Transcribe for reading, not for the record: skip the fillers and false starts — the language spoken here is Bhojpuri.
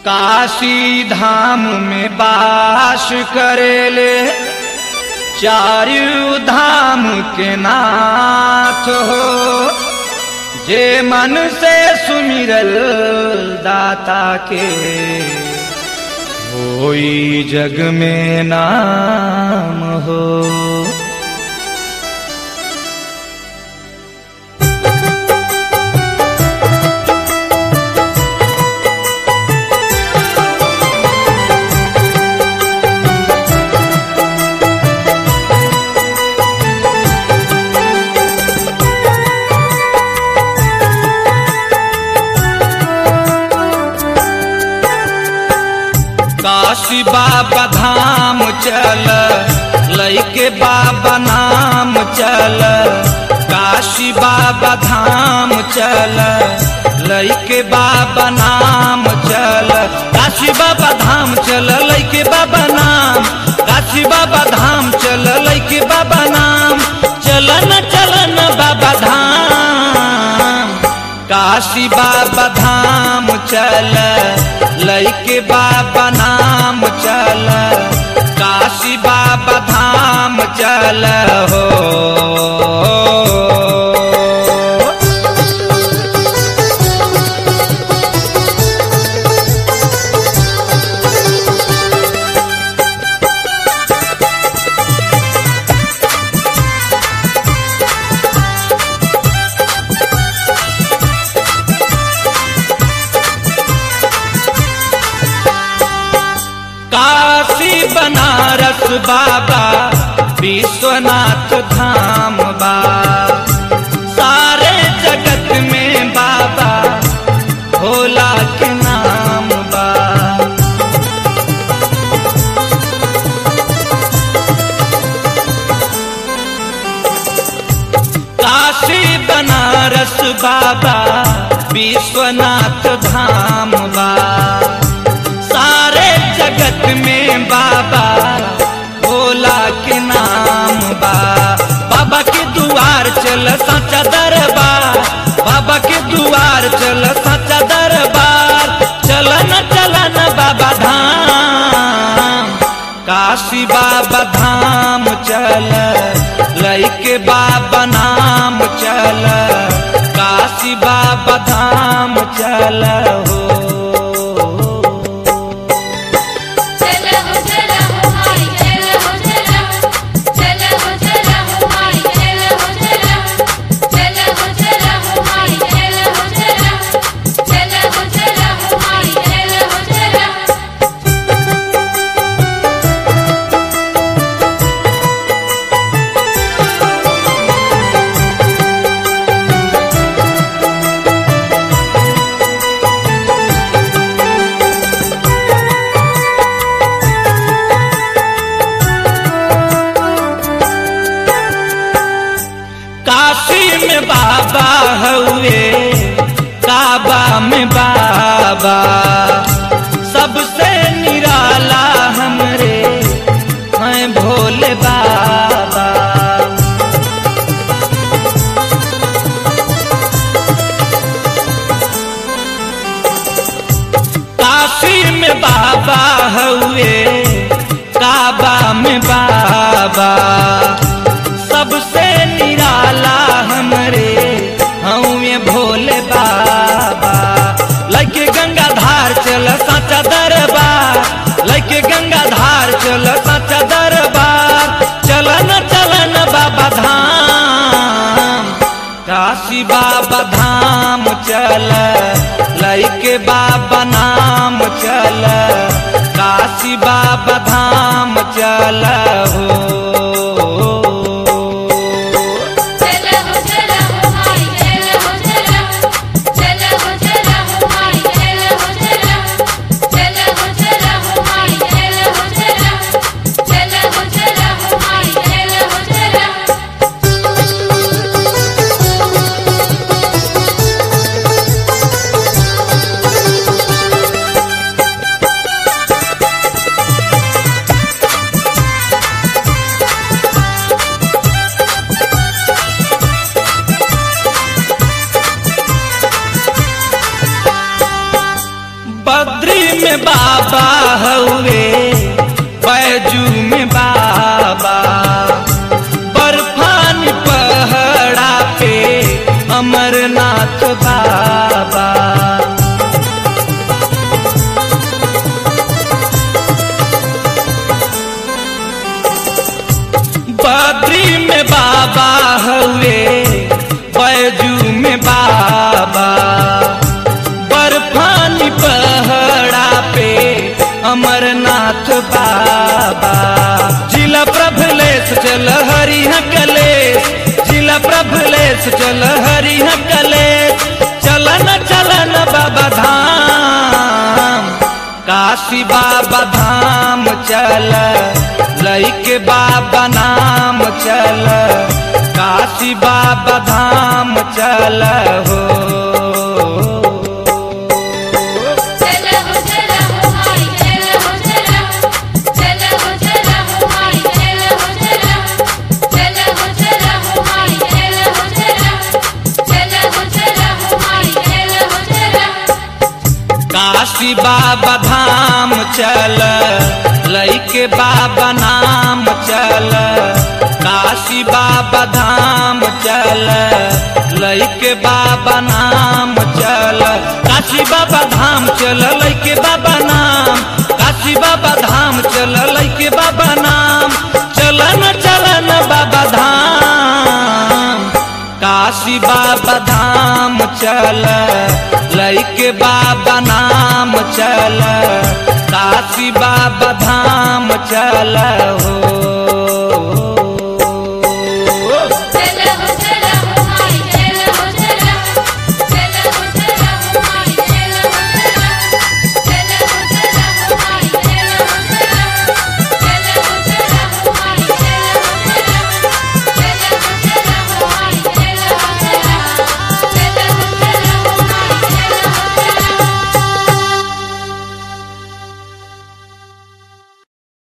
काशी धाम में वास करेले चारू धाम के नाथ हो। जे मन से सुमिरल दाता के होई जग में नाम हो। काशी बाबा धाम चल लइके बाबा नाम चल। काशी बाबा धाम चल लइके बाबा नाम चल। काशी बाबा धाम चल लइके बाबा नाम। काशी बाबा धाम चल लइके बाबा नाम। चलन चलन बाबा धाम। काशी बाबा धाम चल लइके बाबा नाम चल। काशी बाबा धाम चल हो। काशी बनारस बाबा विश्वनाथ धाम बा। सारे जगत में बाबा भोला के नाम बा। काशी बनारस बाबा विश्वनाथ धाम बा। सारे जगत में बाबा भोला के नाम बा। बाबा के दुआर चल सच्चा दरबार। बाबा के दुआर चल सच्चा दरबार। चलन चलन बाबा धाम। काशी बाबा धाम चल लइके बाबा नाम चल। काशी बाबा धाम चल हो। काशी में बाबा हुए काबा में बाबा। सबसे निराला हमरे हैं भोले बाबा। काशी में बाबा हुए काबा में बाबा। सबसे निराला हमरे हमें भोले बाबा। लइके गंगा धार चल सच्चा दरबार। लइके गंगा धार चल सच्चा दरबार। चलन चलन बाबा धाम। काशी बाबा धाम चल लइके बाबा नाम चल। काशी बाबा धाम चल हो। बद्री में बाबा हुए, बैजू में बाबा, बर्फानी पहाड़ा पे अमरनाथ बाबा। जिला प्रभलेश चल हरिह कलेश, जिला प्रभलेश चल हरिह कलेश, चलन चलन बाबा धाम, काशी बाबा धाम चल, लइके बाबा नाम चल, काशी बाबा धाम चल हो। काशी बाबा धाम चल, लइके बाबा नाम चल, काशी बाबा धाम चल, लइके बाबा नाम चल, काशी बाबा धाम चल, लइके बाबा नाम, काशी बाबा धाम चल, लइके बाबा नाम, चलन चलन बाबा धाम, काशी बाबा धाम चल, लइके बाबा नाम चल, काशी बाबा धाम चल हो।